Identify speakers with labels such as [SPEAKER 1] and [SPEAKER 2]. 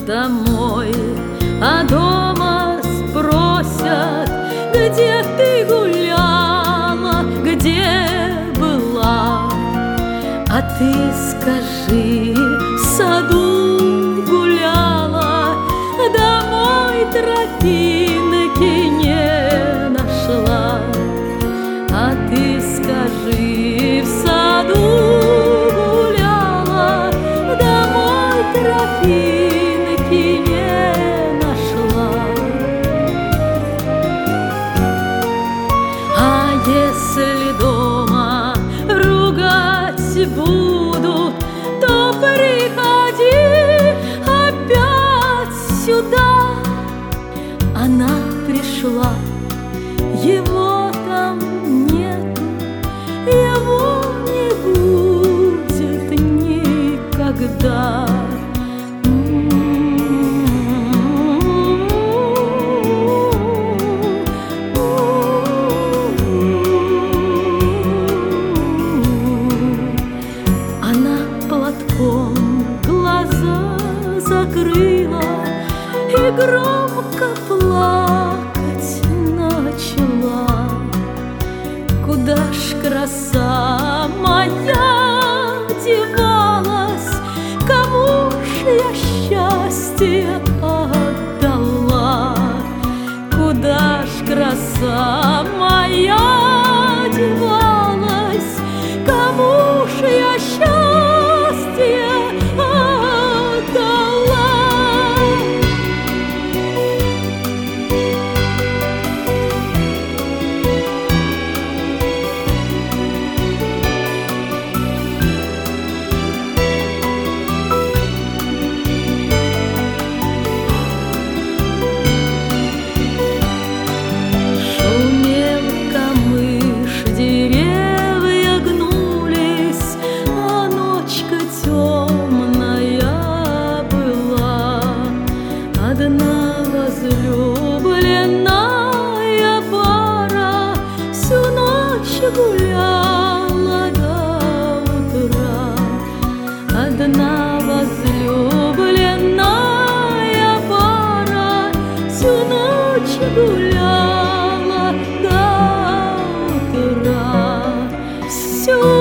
[SPEAKER 1] домой, а дома спросят, где ты гуляла, где была. А ты скажи, в саду гуляла, домой тропинки не нашла. А ты скажи, в саду гуляла, домой тропинки не нашла. А если дома ругать будут, то приходи опять сюда. Она пришла, его там нету, его не будет никогда. Она платком глаза закрыла и громко плакать начала. Куда ж краса моя девалась, кому ж я счастье отдала? Куда ж краса моя девалась, кому ж я счастье отдала? Одна возлюбленная пара всю ночь гуляла до утра. Одна возлюбленная пара всю ночь гуляла до утра. Всю